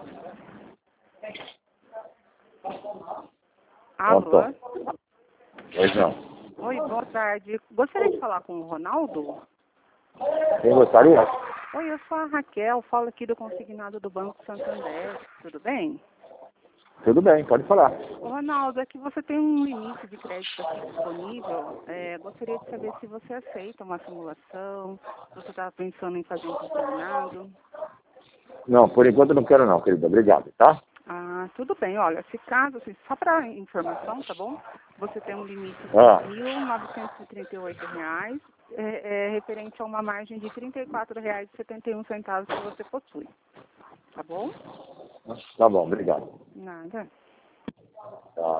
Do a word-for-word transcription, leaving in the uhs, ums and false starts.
Alô? Pois não. Oi, boa tarde. Gostaria de falar com o Ronaldo? Quem gostaria? Oi, eu sou a Raquel, falo aqui do consignado do Banco Santander. Tudo bem? Tudo bem, pode falar. Ô, Ronaldo, é que você tem um limite de crédito aqui disponível. É, gostaria de saber se você aceita uma simulação, se você está pensando em fazer um consignado. Não, por enquanto eu não quero não, querida. Obrigado, tá? Ah, tudo bem. Olha, se caso, assim, só para informação, tá bom? Você tem um limite de Ah. mil novecentos e trinta e oito reais, é, é, referente a uma margem de trinta e quatro reais e setenta e um centavos que você possui. Tá bom? Tá bom, obrigado. Nada. Tá.